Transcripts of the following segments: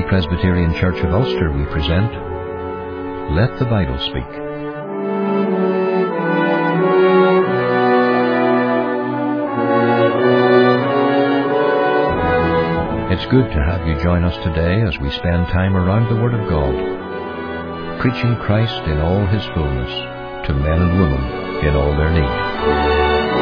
Free Presbyterian Church of Ulster, we present Let the Bible Speak. It's good to have you join us today as we spend time around the Word of God, preaching Christ in all His fullness to men and women in all their need.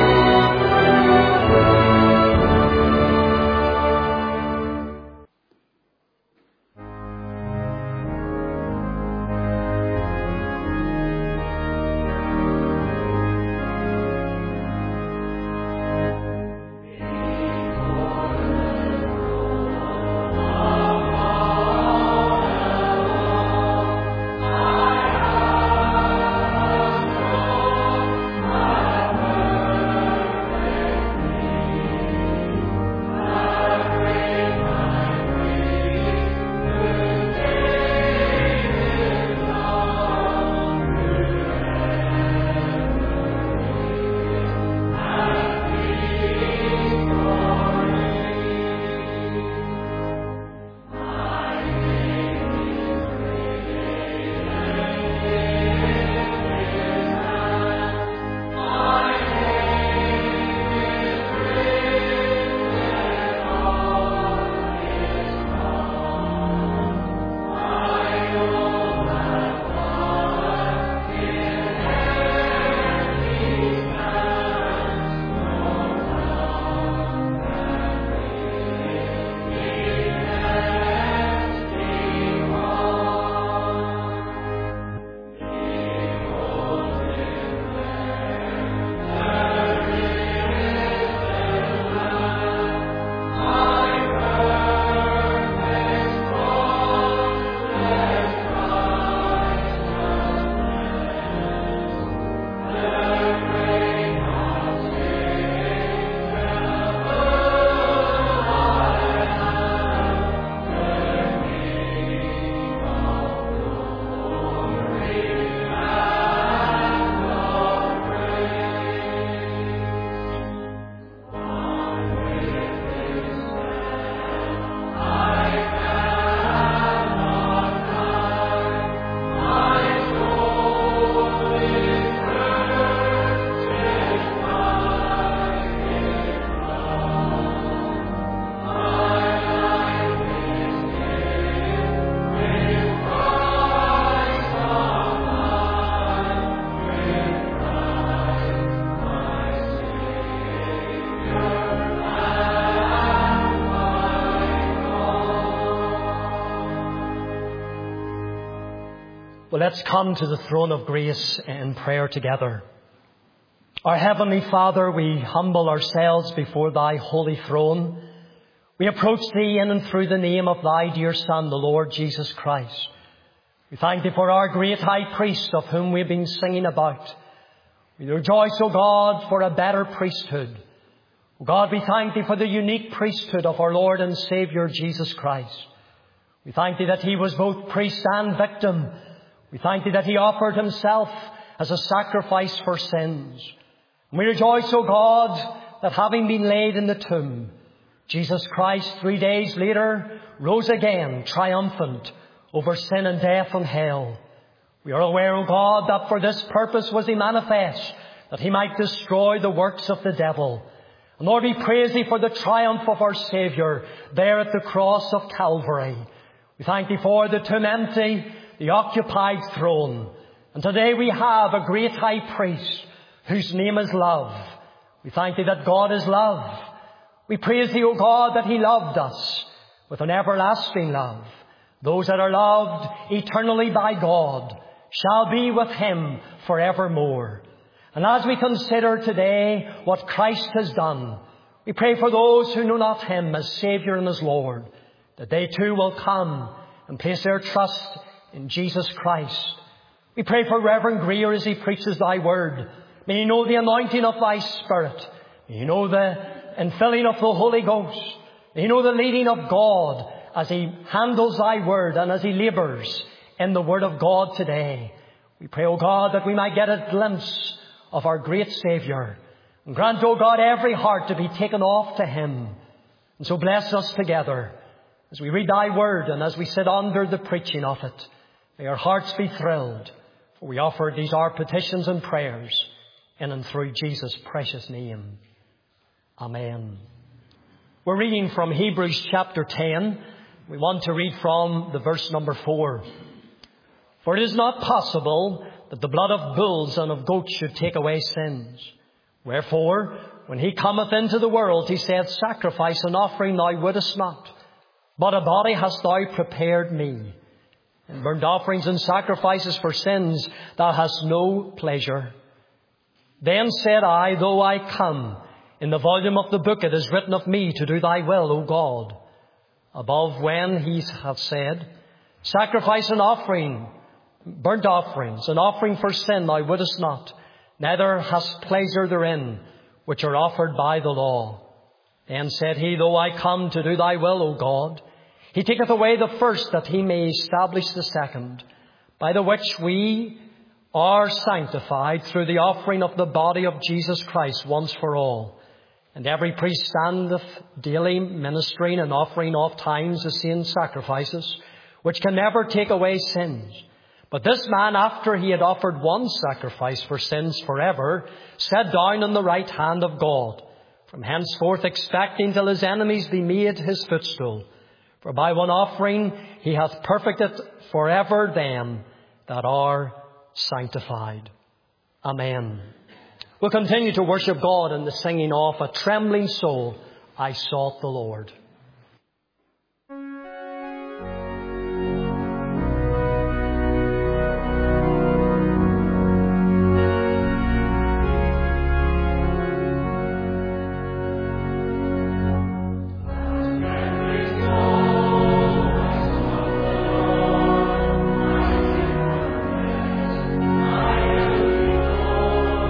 Well, let's come to the throne of grace in prayer together. Our Heavenly Father, we humble ourselves before Thy holy throne. We approach Thee in and through the name of Thy dear Son, the Lord Jesus Christ. We thank Thee for our great High Priest of whom we've been singing about. We rejoice, O God, for a better priesthood. O God, we thank Thee for the unique priesthood of our Lord and Saviour Jesus Christ. We thank Thee that He was both priest and victim. We thank Thee that He offered Himself as a sacrifice for sins. And we rejoice, O God, that having been laid in the tomb, Jesus Christ 3 days later rose again triumphant over sin and death and hell. We are aware, O God, that for this purpose was He manifest, that He might destroy the works of the devil. And Lord, we praise Thee for the triumph of our Saviour there at the cross of Calvary. We thank Thee for the tomb empty, the occupied throne. And today we have a great High Priest whose name is love. We thank Thee that God is love. We praise Thee, O God, that He loved us with an everlasting love. Those that are loved eternally by God shall be with Him forevermore. And as we consider today what Christ has done, we pray for those who know not Him as Saviour and as Lord, that they too will come and place their trust in Jesus Christ. We pray for Reverend Greer as he preaches Thy word. May he know the anointing of Thy Spirit. May he know the infilling of the Holy Ghost. May he know the leading of God as he handles Thy word and as he labours in the word of God today. We pray, O God, that we might get a glimpse of our great Saviour. And grant, O God, every heart to be taken off to Him. And so bless us together As we read Thy Word and as we sit under the preaching of it, may our hearts be thrilled, for we offer these our petitions and prayers in and through Jesus' precious name. Amen. We're reading from Hebrews chapter 10. We want to read from the verse number 4. For it is not possible that the blood of bulls and of goats should take away sins. Wherefore, when he cometh into the world, he saith, Sacrifice and offering thou wouldest not, but a body hast thou prepared me. In burnt offerings and sacrifices for sins thou hast no pleasure. Then said I, Though I come, in the volume of the book it is written of me to do thy will, O God. Above when he hath said, Sacrifice and offering, burnt offerings, and offering for sin thou wouldest not, neither hast pleasure therein, which are offered by the law. Then said he, Though I come to do thy will, O God, he taketh away the first, that he may establish the second, by the which we are sanctified through the offering of the body of Jesus Christ once for all. And every priest standeth daily ministering and offering oft times the same sacrifices, which can never take away sins. But this man, after he had offered one sacrifice for sins forever, sat down on the right hand of God, from henceforth expecting till his enemies be made his footstool. For by one offering he hath perfected forever them that are sanctified. Amen. We'll continue to worship God in the singing of A Trembling Soul, I Sought the Lord.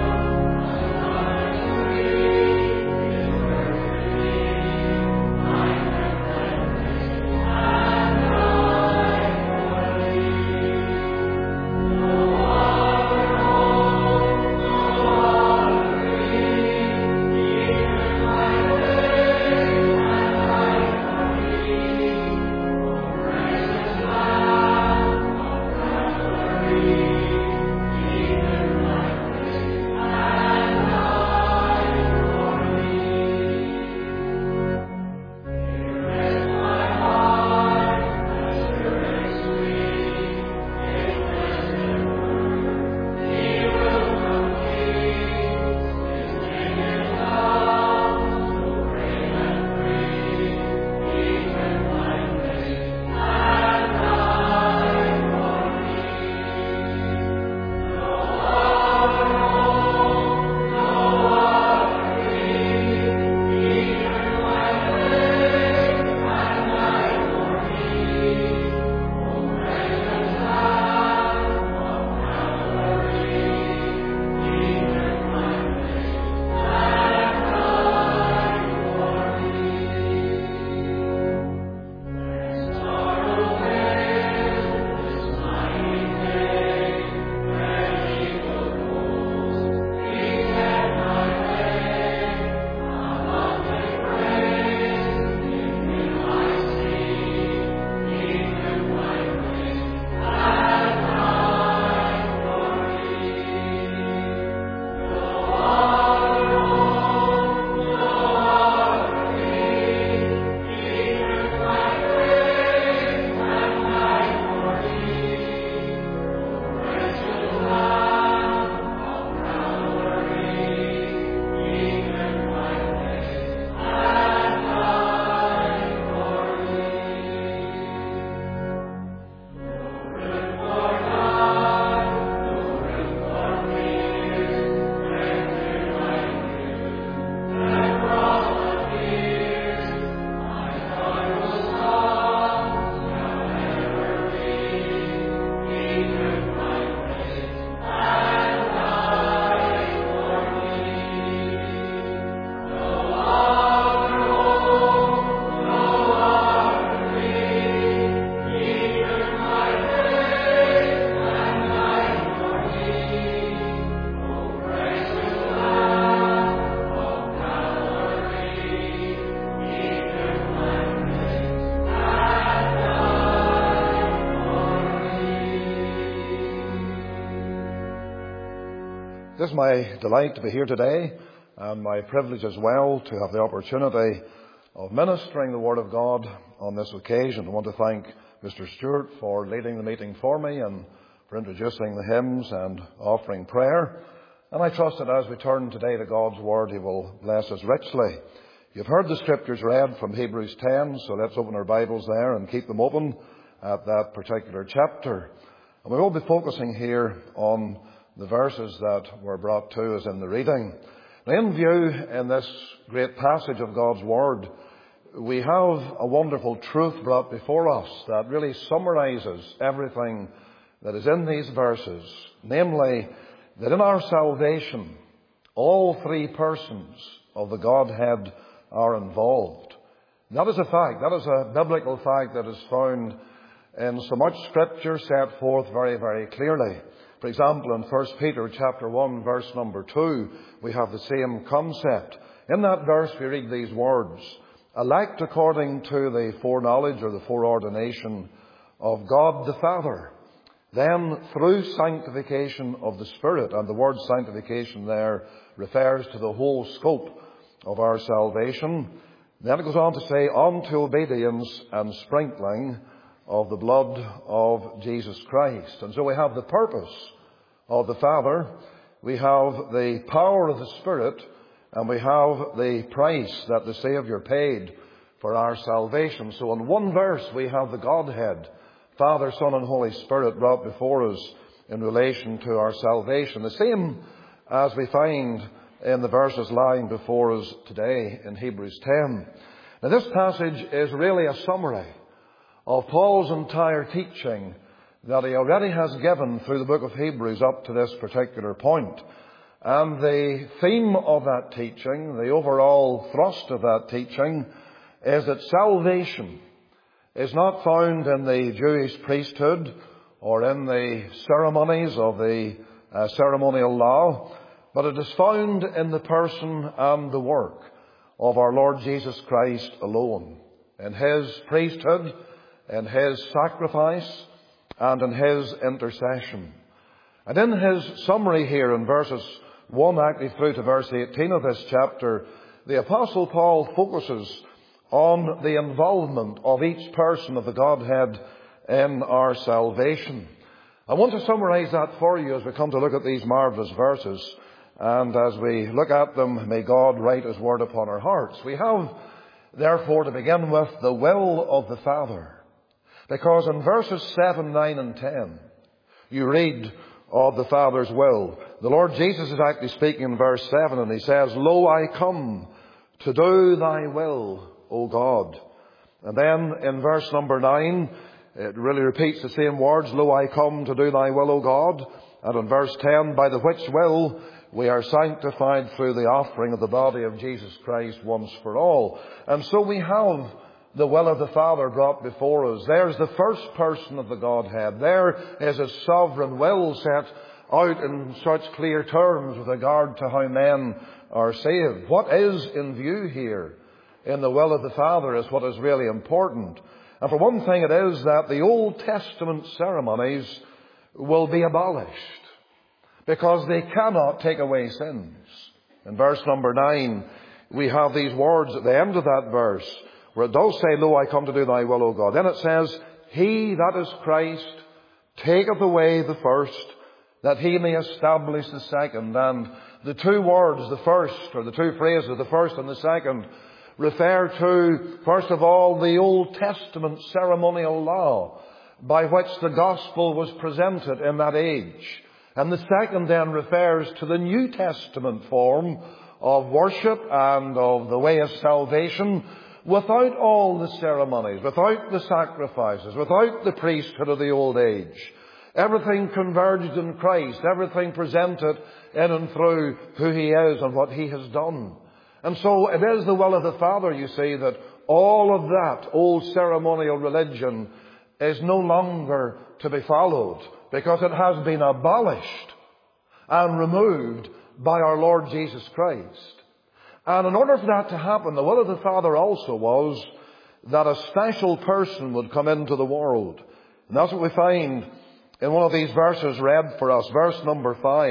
I It is my delight to be here today, and my privilege as well to have the opportunity of ministering the Word of God on this occasion. I want to thank Mr. Stewart for leading the meeting for me and for introducing the hymns and offering prayer. And I trust that as we turn today to God's Word, He will bless us richly. You've heard the Scriptures read from Hebrews 10, so let's open our Bibles there and keep them open at that particular chapter. And we will be focusing here on the verses that were brought to us in the reading. Now, in view in this great passage of God's Word, we have a wonderful truth brought before us that really summarizes everything that is in these verses. Namely, that in our salvation, all three persons of the Godhead are involved. And that is a fact. That is a biblical fact that is found in so much Scripture set forth very, very clearly. For example, in 1 Peter chapter 1, verse number 2, we have the same concept. In that verse we read these words, elect according to the foreknowledge or the foreordination of God the Father, then through sanctification of the Spirit, and the word sanctification there refers to the whole scope of our salvation. Then it goes on to say, unto obedience and sprinkling of the blood of Jesus Christ. And so we have the purpose of the Father, we have the power of the Spirit, and we have the price that the Saviour paid for our salvation. So in one verse we have the Godhead, Father, Son, and Holy Spirit brought before us in relation to our salvation. The same as we find in the verses lying before us today in Hebrews 10. Now this passage is really a summary of Paul's entire teaching that he already has given through the book of Hebrews up to this particular point. And the theme of that teaching, the overall thrust of that teaching, is that salvation is not found in the Jewish priesthood or in the ceremonies of the ceremonial law, but it is found in the person and the work of our Lord Jesus Christ alone, in His priesthood, in His sacrifice, and in His intercession. And in his summary here in verses 1 actually through to verse 18 of this chapter, the Apostle Paul focuses on the involvement of each person of the Godhead in our salvation. I want to summarize that for you as we come to look at these marvelous verses. And as we look at them, may God write His word upon our hearts. We have, therefore, to begin with, the will of the Father. Because in verses 7, 9 and 10, you read of the Father's will. The Lord Jesus is actually speaking in verse 7, and He says, Lo, I come to do Thy will, O God. And then in verse number 9, it really repeats the same words, Lo, I come to do Thy will, O God. And in verse 10, by the which will we are sanctified through the offering of the body of Jesus Christ once for all. And so we have the will of the Father brought before us. There's the first person of the Godhead. There is His sovereign will set out in such clear terms with regard to how men are saved. What is in view here in the will of the Father is what is really important. And for one thing, it is that the Old Testament ceremonies will be abolished, because they cannot take away sins. In verse number 9, we have these words at the end of that verse, where it does say, Lo, I come to do Thy will, O God. Then it says, He, that is Christ, taketh away the first, that He may establish the second. And the two words, the first, or the two phrases, the first and the second, refer to, first of all, the Old Testament ceremonial law by which the gospel was presented in that age. And the second then refers to the New Testament form of worship and of the way of salvation, without all the ceremonies, without the sacrifices, without the priesthood of the old age. Everything converged in Christ, everything presented in and through who He is and what He has done. And so it is the will of the Father, you see, that all of that old ceremonial religion is no longer to be followed, because it has been abolished and removed by our Lord Jesus Christ. And in order for that to happen, the will of the Father also was that a special person would come into the world. And that's what we find in one of these verses read for us, verse number 5.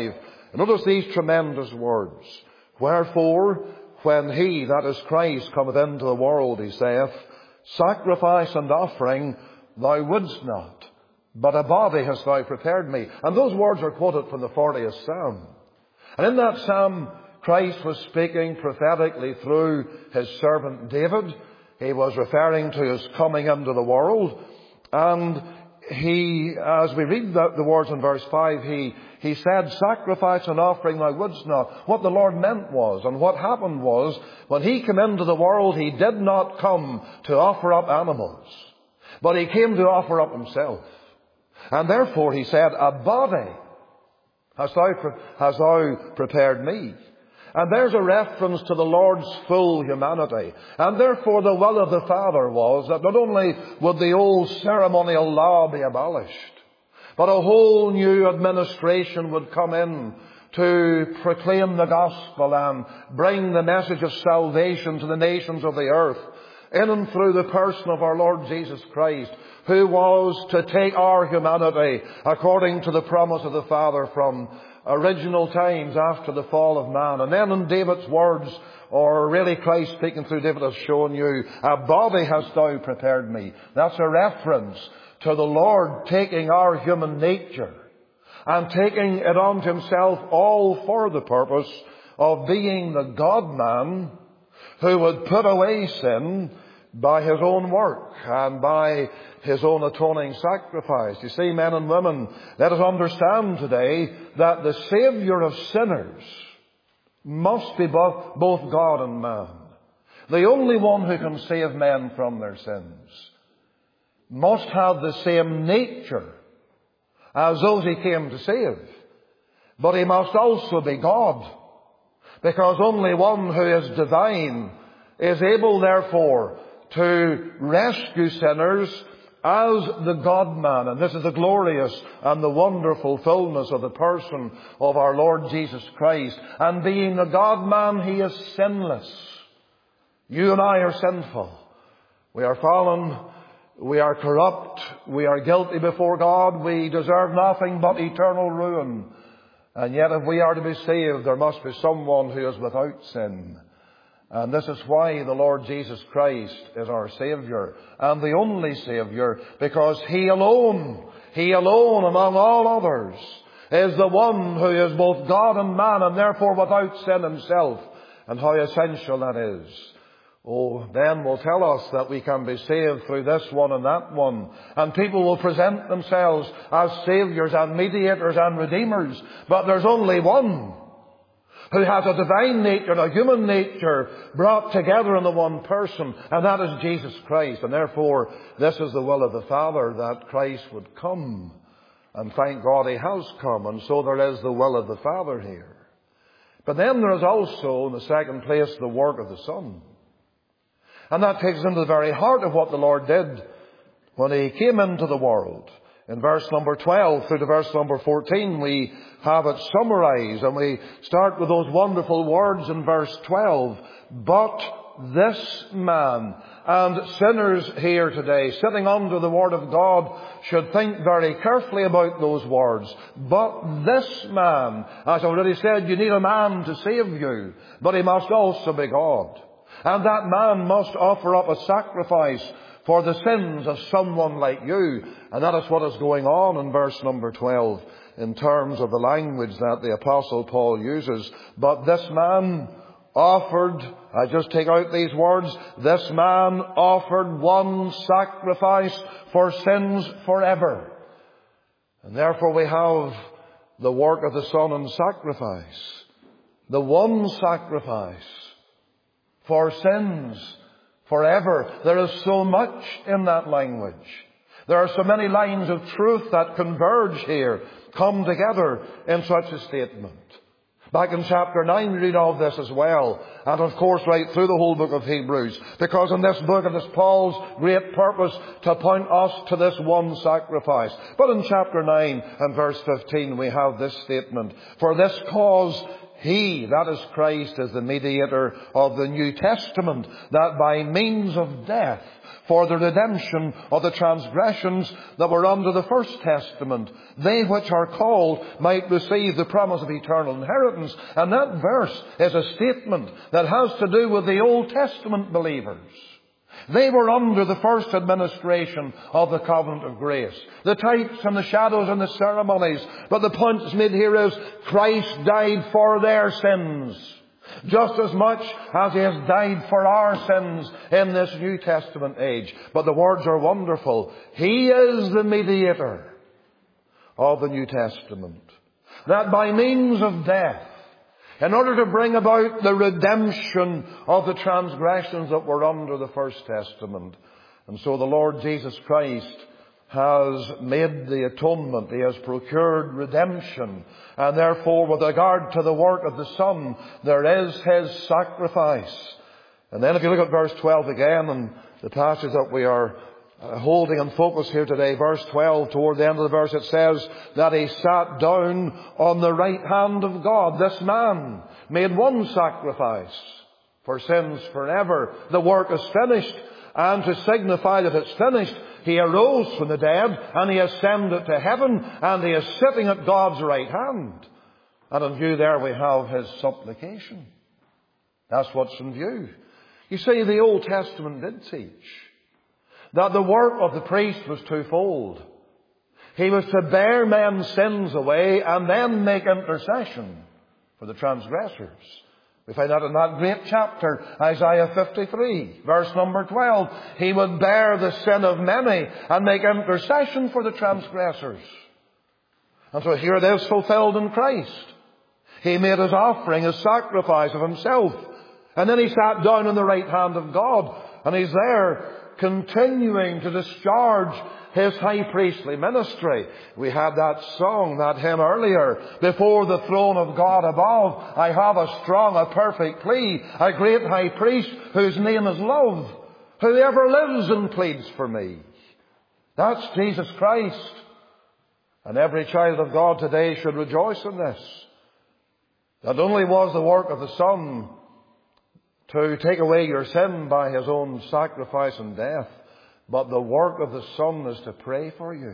Notice these tremendous words. Wherefore, when he, that is Christ, cometh into the world, he saith, sacrifice and offering thou wouldst not, but a body hast thou prepared me. And those words are quoted from the 40th Psalm. And in that Psalm, Christ was speaking prophetically through his servant David. He was referring to his coming into the world. And he, as we read the words in verse 5, he said, sacrifice and offering thou wouldst not. What the Lord meant was, and what happened was, when he came into the world, he did not come to offer up animals, but he came to offer up himself. And therefore he said, a body hast thou prepared me. And there's a reference to the Lord's full humanity. And therefore the will of the Father was that not only would the old ceremonial law be abolished, but a whole new administration would come in to proclaim the gospel and bring the message of salvation to the nations of the earth, in and through the person of our Lord Jesus Christ, who was to take our humanity according to the promise of the Father from original times after the fall of man. And then in David's words, or really Christ speaking through David, has shown you, a body hast thou prepared me. That's a reference to the Lord taking our human nature and taking it on himself, all for the purpose of being the God-man who would put away sin by his own work and by his own atoning sacrifice. You see, men and women, let us understand today that the Saviour of sinners must be both God and man. The only one who can save men from their sins must have the same nature as those he came to save. But he must also be God, because only one who is divine is able, therefore, to rescue sinners as the God-man. And this is the glorious and the wonderful fullness of the person of our Lord Jesus Christ. And being the God-man, he is sinless. You and I are sinful. We are fallen. We are corrupt. We are guilty before God. We deserve nothing but eternal ruin. And yet if we are to be saved, there must be someone who is without sin. And this is why the Lord Jesus Christ is our Saviour, and the only Saviour, because He alone among all others, is the one who is both God and man, and therefore without sin himself. And how essential that is. Oh, men will tell us that we can be saved through this one and that one. And people will present themselves as Saviours and mediators and redeemers. But there's only one who has a divine nature and a human nature brought together in the one person, and that is Jesus Christ. And therefore, this is the will of the Father, that Christ would come. And thank God He has come, and so there is the will of the Father here. But then there is also, in the second place, the work of the Son. And that takes us into the very heart of what the Lord did when He came into the world. In verse number 12 through to verse number 14, we have it summarized, and we start with those wonderful words in verse 12. But this man, and sinners here today, sitting under the Word of God, should think very carefully about those words. But this man, as I already said, you need a man to save you, but he must also be God. And that man must offer up a sacrifice for the sins of someone like you. And that is what is going on in verse number 12 in terms of the language that the Apostle Paul uses. But this man offered, I just take out these words, this man offered one sacrifice for sins forever. And therefore we have the work of the Son in sacrifice. The one sacrifice for sins forever. There is so much in that language. There are so many lines of truth that converge here, come together in such a statement. Back in chapter 9 we read all this as well. And of course right through the whole book of Hebrews. Because in this book it is Paul's great purpose to point us to this one sacrifice. But in chapter 9 and verse 15 we have this statement. For this cause He, that is Christ, is the mediator of the New Testament, that by means of death, for the redemption of the transgressions that were under the First Testament, they which are called might receive the promise of eternal inheritance. And that verse is a statement that has to do with the Old Testament believers. They were under the first administration of the covenant of grace, the types and the shadows and the ceremonies. But the point that's made here is Christ died for their sins, just as much as He has died for our sins in this New Testament age. But the words are wonderful. He is the mediator of the New Testament, that by means of death, in order to bring about the redemption of the transgressions that were under the First Testament. And so the Lord Jesus Christ has made the atonement. He has procured redemption. And therefore, with regard to the work of the Son, there is His sacrifice. And then if you look at verse 12 again, and the passage that we are holding and focus here today, verse 12, toward the end of the verse, it says that He sat down on the right hand of God. This man made one sacrifice for sins forever. The work is finished. And to signify that it's finished, He arose from the dead and He ascended to heaven, and He is sitting at God's right hand. And in view there we have His supplication. That's what's in view. You see, the Old Testament did teach that the work of the priest was twofold. He was to bear men's sins away and then make intercession for the transgressors. We find that in that great chapter, Isaiah 53, verse number 12. He would bear the sin of many and make intercession for the transgressors. And so here it is fulfilled in Christ. He made His offering, His sacrifice of Himself. And then He sat down on the right hand of God. And He's there continuing to discharge His high priestly ministry. We had that song, that hymn earlier. Before the throne of God above, I have a strong, a perfect plea, a great high priest whose name is love, who ever lives and pleads for me. That's Jesus Christ. And every child of God today should rejoice in this. Not only was the work of the Son to take away your sin by His own sacrifice and death, but the work of the Son is to pray for you.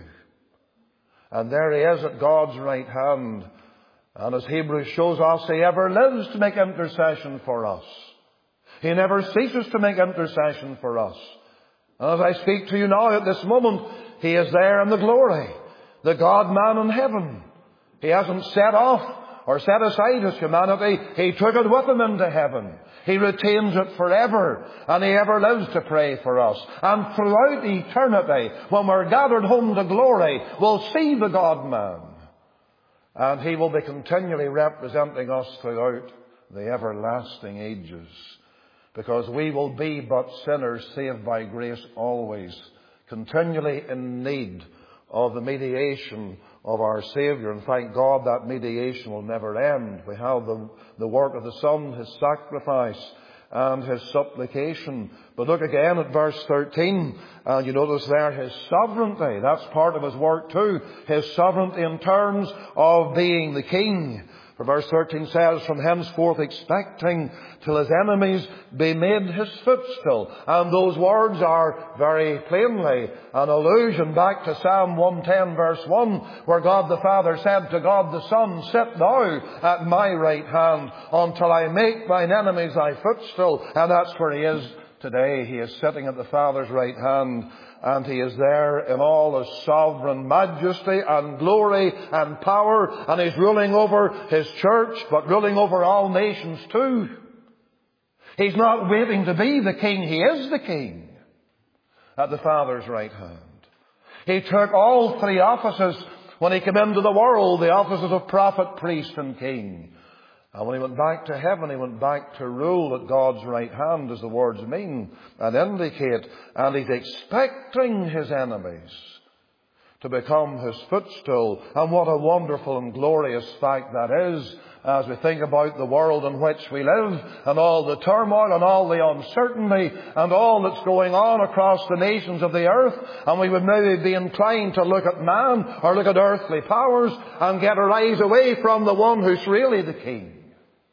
And there He is at God's right hand. And as Hebrews shows us, He ever lives to make intercession for us. He never ceases to make intercession for us. And as I speak to you now at this moment, He is there in the glory, the God-man in heaven. He hasn't set off or set aside His humanity. He took it with Him into heaven. He retains it forever, and He ever lives to pray for us. And throughout eternity, when we're gathered home to glory, we'll see the God-man. And He will be continually representing us throughout the everlasting ages. Because we will be but sinners saved by grace always, continually in need of the mediation of our Saviour. And thank God that mediation will never end. We have the work of the Son, His sacrifice, and His supplication. But look again at verse 13, and you notice there His sovereignty. That's part of His work too. His sovereignty in terms of being the King. For verse 13 says, from henceforth expecting till His enemies be made His footstool. And those words are very plainly an allusion back to Psalm 110 verse 1, where God the Father said to God the Son, sit thou at my right hand until I make thine enemies thy footstool. And that's where He is today. He is sitting at the Father's right hand. And He is there in all His sovereign majesty and glory and power. And He's ruling over His church, but ruling over all nations too. He's not waiting to be the King. He is the King at the Father's right hand. He took all three offices when He came into the world, the offices of prophet, priest, and king. And when He went back to heaven, He went back to rule at God's right hand, as the words mean and indicate. And He's expecting His enemies to become His footstool. And what a wonderful and glorious fact that is, as we think about the world in which we live, and all the turmoil and all the uncertainty and all that's going on across the nations of the earth. And we would maybe be inclined to look at man or look at earthly powers and get our eyes away from the one who's really the King.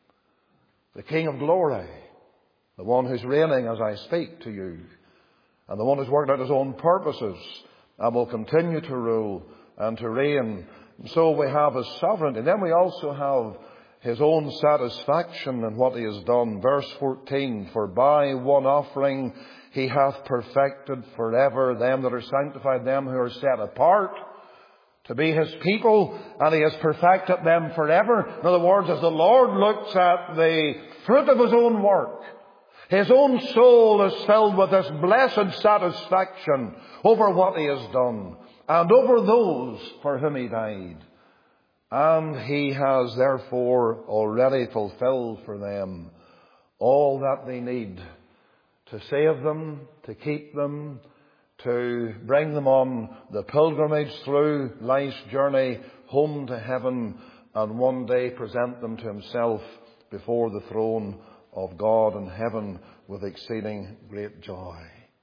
the King of glory, the one who's reigning as I speak to you, and the one who's worked out his own purposes and will continue to rule and to reign. And so we have his sovereignty. And then we also have his own satisfaction in what he has done. Verse 14, for by one offering he hath perfected forever them that are sanctified, them who are set apart to be his people, and he has perfected them forever. In other words, as the Lord looks at the fruit of his own work, his own soul is filled with this blessed satisfaction over what he has done and over those for whom he died. And he has therefore already fulfilled for them all that they need to save them, to keep them, to bring them on the pilgrimage through life's journey home to heaven, and one day present them to himself before the throne of God in heaven with exceeding great joy.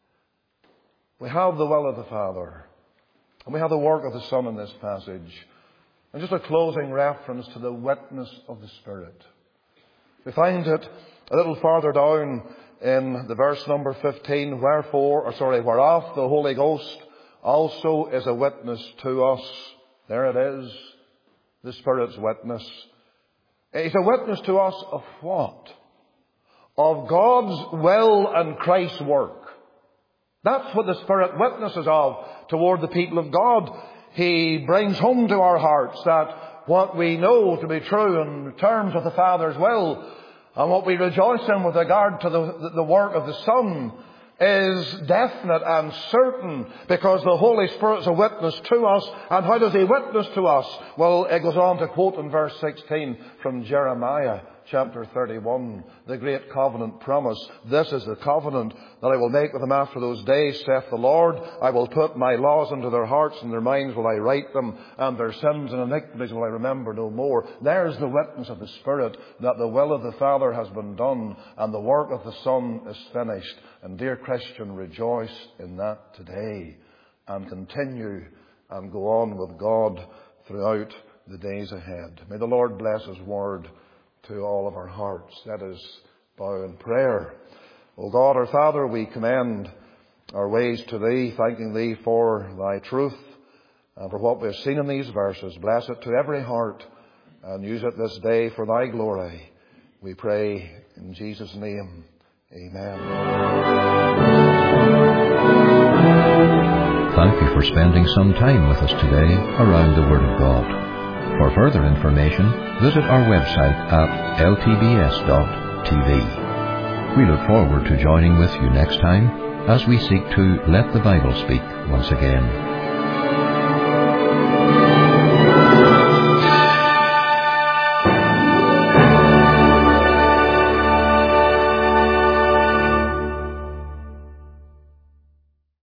We have the will of the Father, and we have the work of the Son in this passage. And just a closing reference to the witness of the Spirit. We find it a little farther down in the verse number 15, whereof the Holy Ghost also is a witness to us. There it is, the Spirit's witness. He's a witness to us of what? Of God's will and Christ's work. That's what the Spirit witnesses of toward the people of God. He brings home to our hearts that what we know to be true in terms of the Father's will, and what we rejoice in with regard to the work of the Son, is definite and certain, because the Holy Spirit's a witness to us. And how does he witness to us? Well, it goes on to quote in verse 16 from Jeremiah chapter 31, the great covenant promise. This is the covenant that I will make with them after those days, saith the Lord. I will put my laws into their hearts, and their minds will I write them, and their sins and iniquities will I remember no more. There's the witness of the Spirit, that the will of the Father has been done, and the work of the Son is finished. And dear Christian, rejoice in that today, and continue and go on with God throughout the days ahead. May the Lord bless his word to all of our hearts. Let us bow in prayer. O God, our Father, we commend our ways to Thee, thanking Thee for Thy truth and for what we have seen in these verses. Bless it to every heart and use it this day for Thy glory. We pray in Jesus' name. Amen. Thank you for spending some time with us today around the Word of God. For further information, visit our website at ltbs.tv. We look forward to joining with you next time as we seek to let the Bible speak once again.